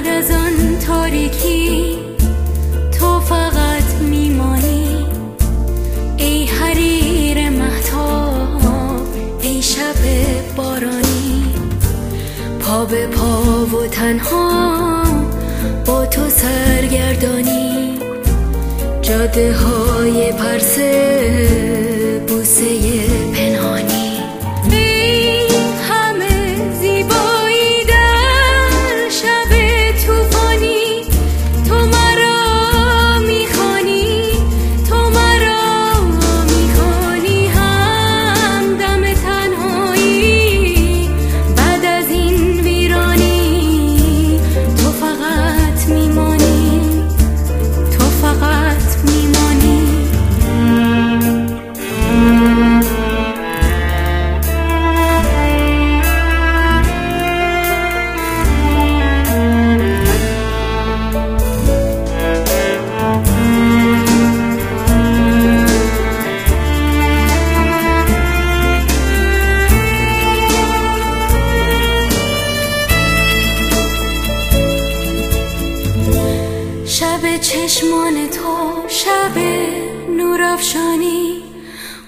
بعد از آن تاریکی تو فقط میمانی، ای حریر مهتاب، ای شب بارانی. پا به پا و تنها با تو سرگردانی، جاده های پرسه بوسه پنهانی. ای همه زیبایی در شب توفانی، تو مرا میخوانی، تو مرا میخوانی. همدم تنهایی بعد از این ویرانی، تو فقط میمانی، تو فقط میمانی. شب چشمان تو، شب نورافشانی،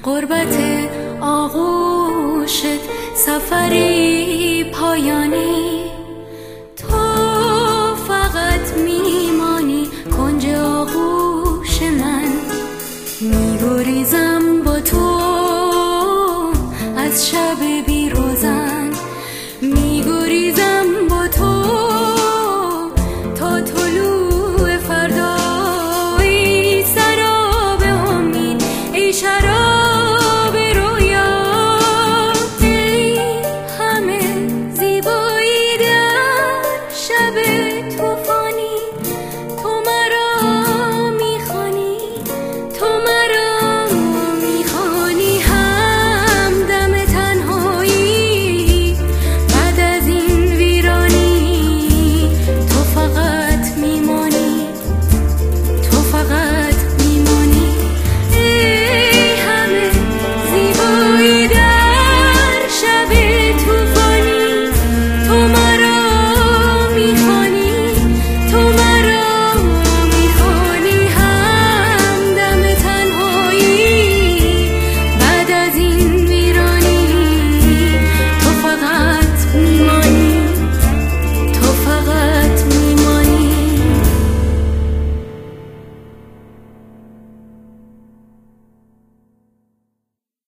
قربت آغوشت، سفری پایانی.